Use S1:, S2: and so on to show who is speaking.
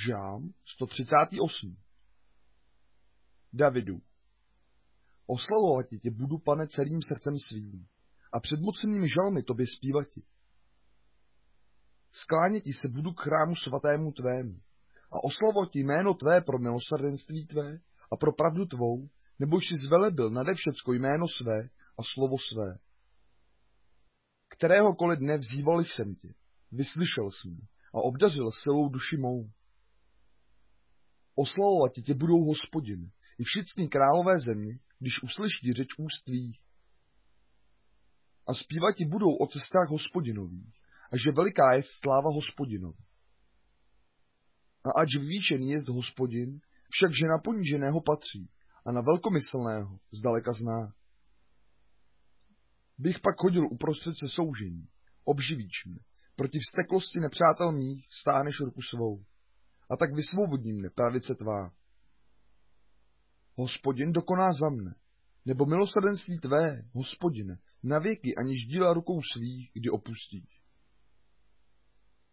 S1: Žálm 138. Davidu. Oslavovati tě budu, Pane, celým srdcem svým a před mocnými žalmy tobě zpívati. Skláněti se budu k chrámu svatému tvému a oslavoti jméno tvé pro milosrdenství tvé a pro pravdu tvou, nebož jsi zvelebil nade všecko jméno své a slovo své. Kteréhokoliv dne vzýval jsem tě, vyslyšel jsi mě a obdařil silou duši mou. Oslavovati tě budou, Hospodine, i všichni králové země, když uslyší řeč úst tvých. A zpívati budou o cestách Hospodinových, a že veliká je sláva Hospodinova. A ač vyvýšený je Hospodin, však že na poníženého patří a na velkomyslného zdaleka zná. Bych pak chodil uprostřed se soužení, obživíš mne, proti vzteklosti nepřátel mých stáneš ruku svou, a tak vysvobodí mne pravice tvá. Hospodin dokoná za mne, nebo milosrdenství tvé, Hospodine, navěky, aniž díla rukou svých, kdy opustíš.